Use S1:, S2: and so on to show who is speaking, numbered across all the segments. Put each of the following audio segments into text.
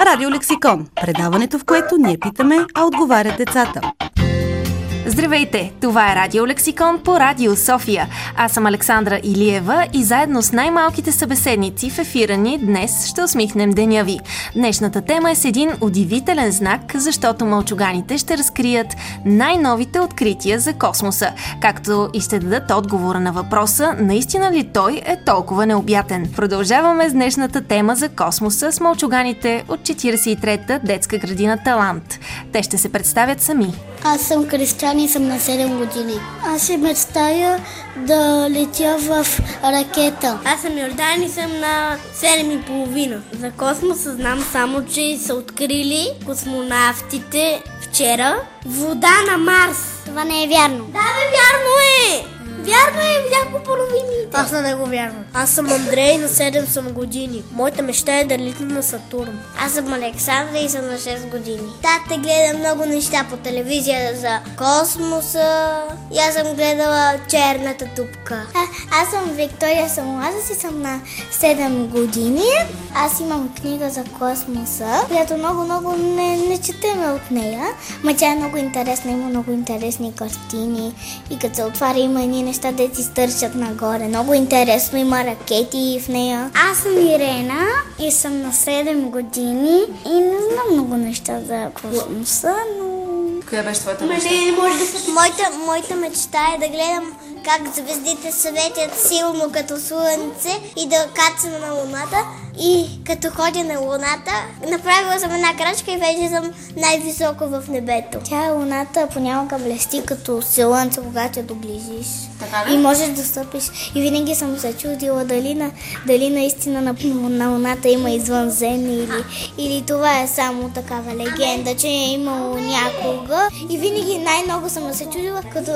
S1: Радиолексикон – предаването, в което ние питаме, а отговарят децата.
S2: Здравейте! Това е Радиолексикон по Радио София. Аз съм Александра Илиева и заедно с най-малките събеседници в ефира ни днес ще усмихнем деня ви. Днешната тема е с един удивителен знак, защото мълчуганите ще разкрият най-новите открития за космоса, както и ще дадат отговора на въпроса наистина ли той е толкова необятен. Продължаваме с днешната тема за космоса с мълчуганите от 43-та детска градина Талант. Те ще се представят сами.
S3: Аз съм Кристиан и съм на 7 години. Аз си мечтая да летя в ракета.
S4: Аз съм Йордан и съм на 7,5. За космоса знам само, че са открили космонавтите вчера вода на Марс.
S3: Това не е вярно.
S4: Да, бе, вярно е! Вярно е, видях по новините.
S5: Аз на него вярвам. Аз съм Андрей, на 7 съм години. Моята мечта е да летя на Сатурн.
S3: Аз съм Александра и съм на 6 години.
S4: Тата гледа много неща по телевизия за космоса. И аз съм гледала черната дупка.
S3: Аз съм Виктория Самоаза и съм на 7 години. Аз имам книга за космоса, която много не четеме от нея. Ма тя е много интересна, има много интересни картини. И като се отваря има едни неща, де си стърчат нагоре. Много интересно, има ракети в нея. Аз съм Ирена и съм на 7 години и не знам много неща за космоса, но...
S2: Коя беше твоята мечта?
S4: Моята мечта е да гледам как звездите светят силно като слънце и да кацам на Луната. И като ходя на Луната, направила съм една крачка и вече съм най-високо в небето.
S3: Тя Луната понякога блести като слънце, когато я доближиш.
S2: Така ли?
S3: И можеш да стъпиш. И винаги съм се чудила дали наистина на Луната има извънземни или това е само такава легенда, че е имало някога. И винаги най-много съм се чудила, като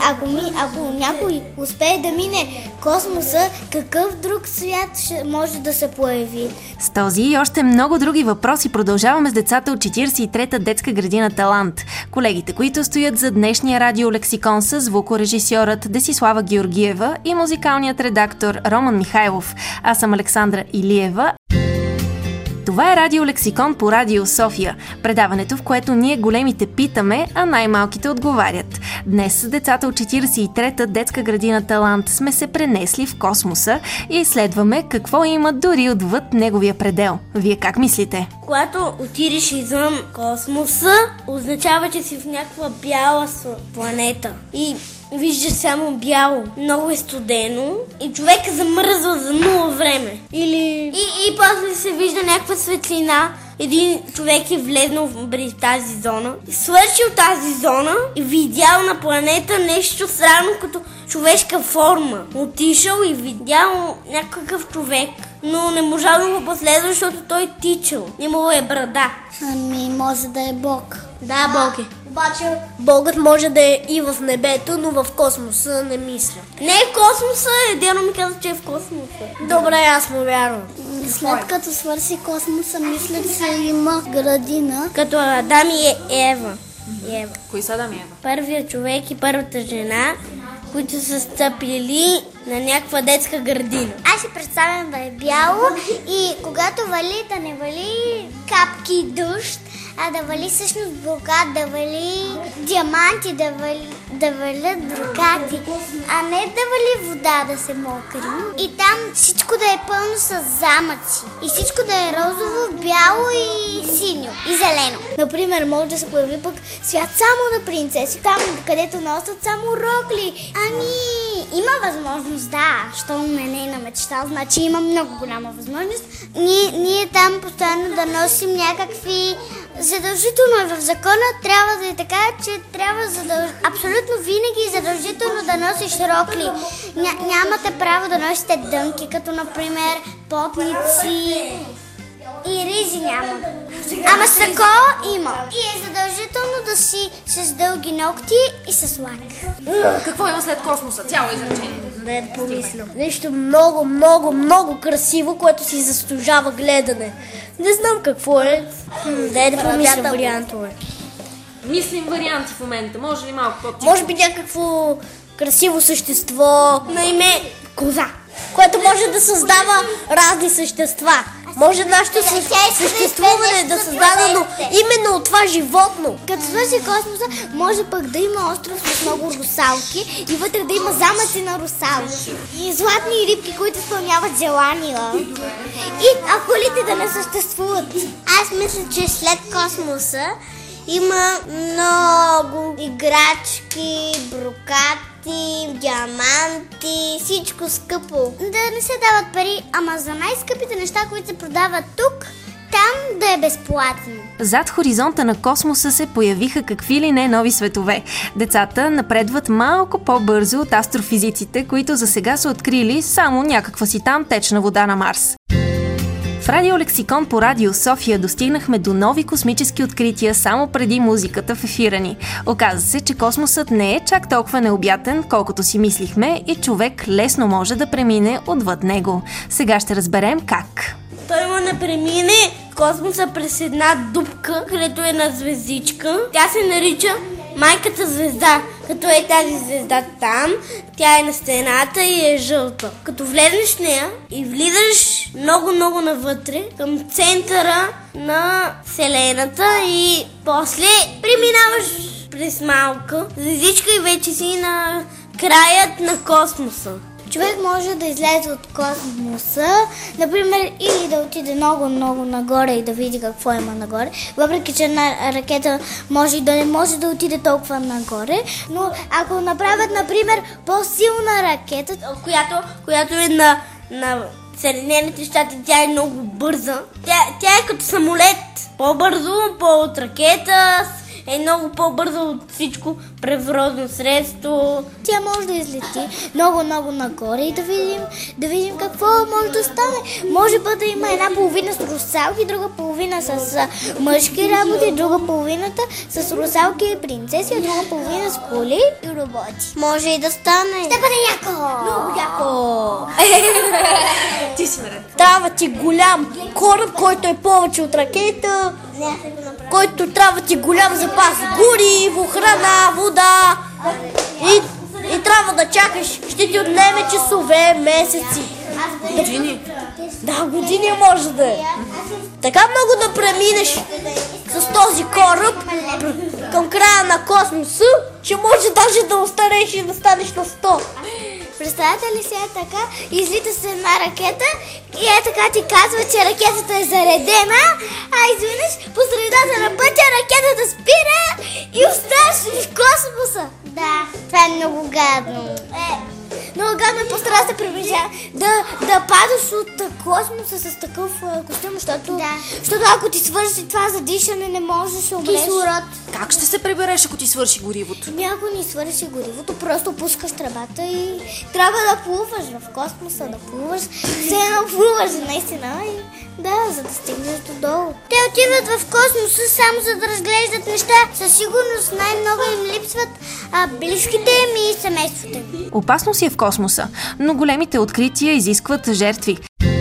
S3: ако някой успее да мине космоса, какъв друг свят може да се появи.
S2: С този и още много други въпроси продължаваме с децата от 43-та детска градина Талант. Колегите, които стоят за днешния радиолексикон, са звукорежисьорът Десислава Георгиева и музикалният редактор Роман Михайлов. Аз съм Александра Илиева. Това е Радиолексикон по Радио София, предаването, в което ние големите питаме, а най-малките отговарят. Днес с децата от 43-та детска градина Талант сме се пренесли в космоса и изследваме какво има дори отвъд неговия предел. Вие как мислите?
S4: Когато отидеш извън космоса, означава, че си в някаква бяла планета. И виждаш само бяло. Много е студено и човек замръзва за нула време. И после се вижда някаква светлина. Един човек е влезнал в тази зона, свършил тази зона и видял на планета нещо странно като човешка форма. Отишъл и видял някакъв човек, но не можал да го последва, защото той тичал. Имало е брада.
S3: Ами може да е Бог.
S4: Да, Бог е.
S5: Обаче Богът може да е и в небето, но в космоса не мисля.
S4: Не е в космоса, Дено ми каза, че е в космоса.
S5: Добре, аз му вярвам.
S3: След като свърши космоса, мисля, че има градина.
S4: Като Адам и Ева.
S2: Кои са Адам и Ева?
S4: Първият човек и първата жена, които са стъпили на някаква детска градина.
S3: Аз си представям да е бяло и когато вали, да не вали капки дъжд, а да вали всъщност брокат, да вали диаманти, да валят брокати, а не да вали вода да се мокри. И там всичко да е пълно с замъци. И всичко да е розово, бяло и синьо и зелено. Например, може да се появи пък свят само на принцеси, там където носят само рокли. Ами, има възможност, да, щом не е на мечта, значи има много голяма възможност. Ние там постоянно да носим някакви... Задължително е в закона, трябва да е така, че трябва абсолютно винаги задължително да носиш рокли. Нямате право да носите дънки, като например потници и ризи няма. Ама сако има. И е задължително да си с дълги ногти и с лак.
S2: Какво има след космоса? Цяло изречение.
S5: Не помисля. Нещо много красиво, което си заслужава гледане. Не знам какво е. Дай да помисля вариантове.
S2: Мислим варианти в момента. Може ли малко по-тихо?
S5: Може би някакво красиво същество на име коза, което може да създава разни същества. Може нашето съществуване да е създадено именно от това животно.
S3: Като свърши космоса, може пък да има остров с много русалки и вътре да има замъци на русалки. И златни рибки, които изпълняват желания. И акулите да не съществуват.
S4: Аз мисля, че след космоса има много играчки, брокати, диаманти, всичко скъпо.
S3: Да не се дават пари, ама за най-скъпите неща, които се продават тук, там да е безплатно.
S2: Зад хоризонта на космоса се появиха какви ли не нови светове. Децата напредват малко по-бързо от астрофизиците, които за сега са открили само някаква си там течна вода на Марс. В радиолексикон по Радио София достигнахме до нови космически открития само преди музиката в ефира ни. Оказа се, че космосът не е чак толкова необятен, колкото си мислихме, и човек лесно може да премине отвъд него. Сега ще разберем как.
S4: Той му да премине космоса през една дупка, където е една звездичка. Тя се нарича майката звезда. Като е тази звезда там, тя е на стената и е жълта. Като влезеш в нея и влизаш много навътре към центъра на Вселената и после преминаваш през малка звездичка и вече си на краят на космоса.
S3: Човек може да излезе от космоса, например, или да отиде много нагоре и да види какво има нагоре. Въпреки че една ракета може и да не може да отиде толкова нагоре, но ако направят, например, по-силна ракета,
S4: която е на Съединените щати, тя е много бърза. Тя е като самолет. По-бързо, от ракета, е много по-бързо от всичко превозно средство.
S3: Тя може да излети много нагоре и да видим какво може да стане. Може да има една половина с русалки, друга половина с мъжки работи, друга половината с русалки и принцеси, а друга половина с коли и роботи.
S4: Може и да стане.
S3: Ще бъде яко!
S5: Много яко!
S2: Ти си наред.
S5: Трябва ти голям кораб, който е повече от ракета, който трябва ти голям запас гориво, храна, вода и трябва да чакаш. Ще ти отнеме часове, месеци.
S2: Години.
S5: Да, години може да е. Така много да преминеш с този кораб към края на космоса, че може даже да остареш и да станеш на 100.
S3: Представете ли се така, излита с една ракета и така ти казва, че ракетата е заредена, а изведнъж по средата на пътя ракетата спира и оставаш в космоса.
S4: Да, това е много гадно.
S3: Много гадно е по-стара да се приближава, да падаш от космоса с такъв костюм, защото ако ти свърши това задишане, не можеш да умреш.
S4: Кислород.
S2: Как ще се прибереш, ако ти свърши горивото?
S3: Ако ни свърши горивото, просто пускаш тръбата и трябва да плуваш в космоса, да плуваш. Все едно плуваш, наистина. И за да стигнеш до долу. Те отиват в космоса само за да разглеждат неща. Със сигурност най-много им липсват близките им и семейството им.
S2: Опасно си е в космоса, но големите открития изискват жертви.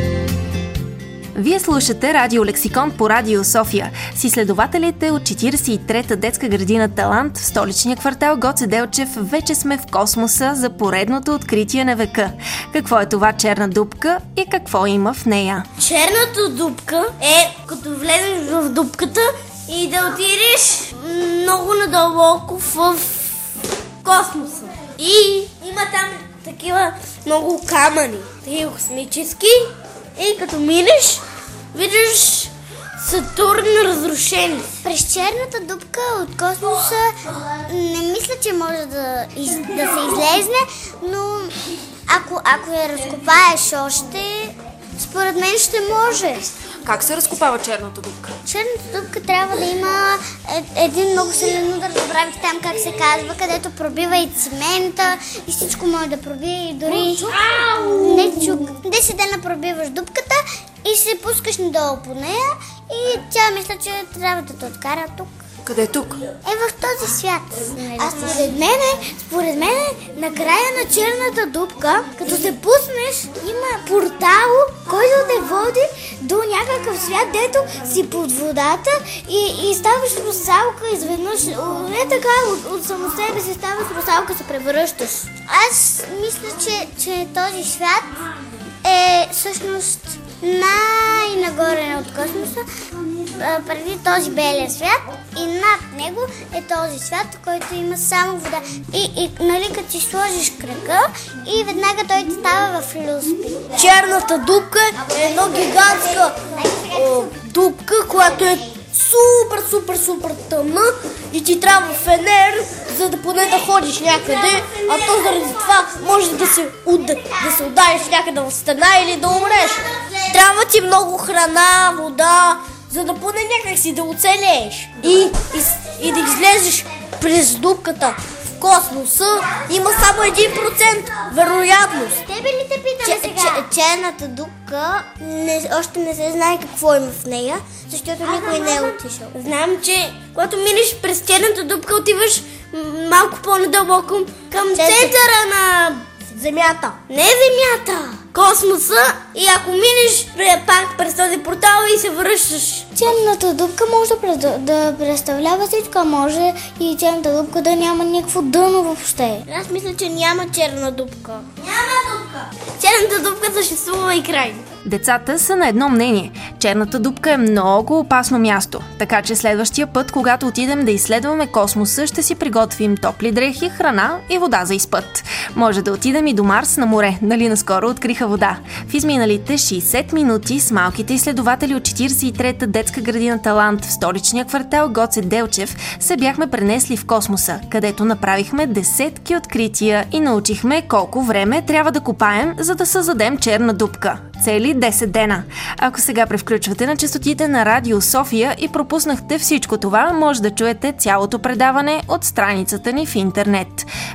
S2: Вие слушате Радиолексикон по Радио София с изследователите от 43-та детска градина Талант в столичния квартал Гоце Делчев. Вече сме в космоса за поредното откритие на века. Какво е това черна дупка и какво има в нея?
S4: Черната дупка е като влезеш в дупката и да отидеш много надълбоко в космоса. И има там такива много камъни, такива космически. И като минеш, виждаш Сатурн разрушен.
S3: През черната дупка от космоса не мисля, че може да се излезне, но ако я разкопаеш още, според мен ще може.
S2: Как се разкопава черната дупка?
S3: Черната дупка трябва да има един много силен удар, забравих там как се казва, където пробива и цимента и всичко може да пробие и дори 10 дена пробиваш дупката и се пускаш надолу по нея и тя мисля, че трябва да те откара тук.
S2: Къде е тук?
S3: В този свят. А според мен, на края на черната дупка, като се пуснеш, има портал, който те води до някакъв свят, дето си под водата и ставаш русалка изведнъж. Не така, от само себе си ставаш русалка, се превръщаш. Аз мисля, че този свят е всъщност най-нагоре от космоса, преди този белия свят, и над него е този свят, който има само вода. И нали, като си сложиш крака и веднага той ти става в люспи.
S5: Черната дупка е едно гигантска дупка, която е супер тъмна и ти трябва фенер, за да поне да ходиш някъде, а то заради това може да се удариш някъде в стена или да умреш. Трябва ти много храна, вода, за да поне някак си да оцелееш. И да излезеш през дупката в космоса, има само 1% вероятност.
S3: Тебе ли те питаме сега? Черната дупка още не се знае какво има в нея, защото никой не е отишъл.
S4: Знам, че когато минеш през черната дупка, отиваш малко по-надълбоко към центъра на
S5: Земята.
S4: Не Земята, космоса, и ако минеш пак през този портал и се връщаш.
S3: Черната дупка може да представлява всичко, може и черната дупка да няма никакво дъно въобще.
S4: Аз мисля, че няма черна дупка. Няма дупка! Черната дупка съществува и край.
S2: Децата са на едно мнение. Черната дупка е много опасно място, така че следващия път, когато отидем да изследваме космоса, ще си приготвим топли дрехи, храна и вода за изпът. Може да отидем и до Марс на море, нали наскоро откриха вода. В изминалите 60 минути с малките изследователи от 43-та детска градина Талант в столичния квартал Гоце Делчев се бяхме пренесли в космоса, където направихме десетки открития и научихме колко време трябва да копаем, за да създадем черна дупка. Цели 10 дена. Ако сега превключвате на честотите на Радио София и пропуснахте всичко това, може да чуете цялото предаване от страницата ни в интернет.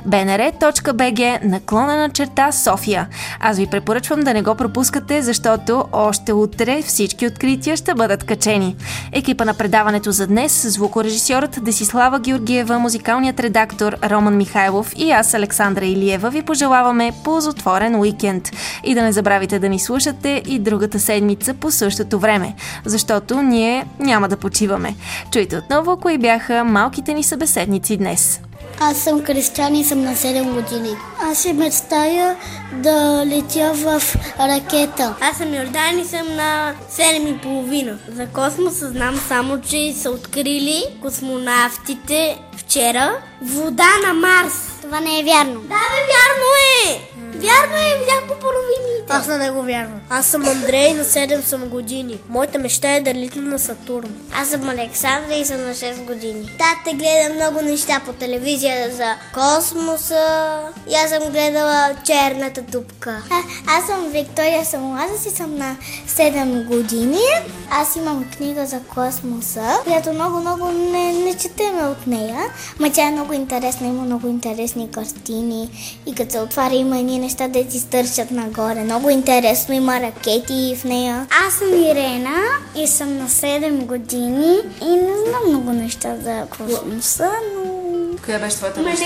S2: bnr.bg/София. Аз ви препоръчвам да не го пропускате, защото още утре всички открития ще бъдат качени. Екипа на предаването за днес, звукорежисьорът Десислава Георгиева, музикалният редактор Роман Михайлов и аз, Александра Илиева, ви пожелаваме ползотворен уикенд. И да не забравяйте да ни слушате и другата седмица по същото време, защото ние няма да почиваме. Чуйте отново кои бяха малките ни събеседници днес.
S3: Аз съм Кристиан и съм на 7 години. Аз си мечтая да летя в ракета.
S4: Аз съм Йордан и съм на 7,5. За космоса знам само, че са открили космонавтите вчера вода на Марс.
S3: Това не е вярно.
S4: Да, бе, вярно е! Вярно е, видях по половините.
S5: Аз на него вярвам. Аз съм Андрей, на 7 съм години. Моята мечта е да летя на Сатурн.
S3: Аз съм Александра и съм на 6 години. Тата гледа много неща по телевизия за космоса. И аз съм гледала черната дупка. Аз съм Виктория Самолазас и съм на 7 години. Аз имам книга за космоса, която много не четеме от нея. Ма тя е много интересна, има много интересни картини. И като се отваря, има едни неща, де ти стърчат нагоре. Много интересно, има ракети в нея. Аз съм Ирена и съм на 7 години и не знам много неща за космоса, но...
S2: Коя беше твоята мечта?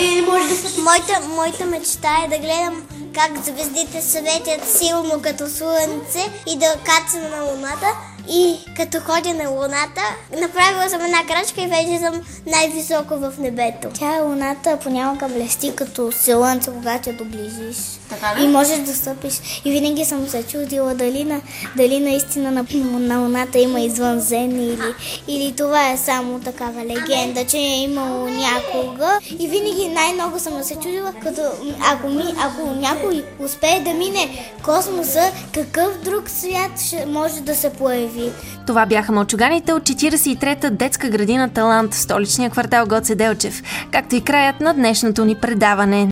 S3: Моята мечта е да гледам как звездите светят силно като слънце и да кацам на Луната. И като ходя на Луната, направила съм една крачка и вече съм най-високо в небето. Луната понякога блести като слънце, когато я доближиш.
S2: Така ли?
S3: И можеш да стъпиш. И винаги съм се чудила дали наистина на Луната има извънземни или това е само такава легенда, че е имало някога. И винаги най-много съм се чудила, като ако някой успее да мине космоса, какъв друг свят може да се появи.
S2: Това бяха мълчуганите от 43-та детска градина Талант в столичния квартал Гоце Делчев, както и краят на днешното ни предаване.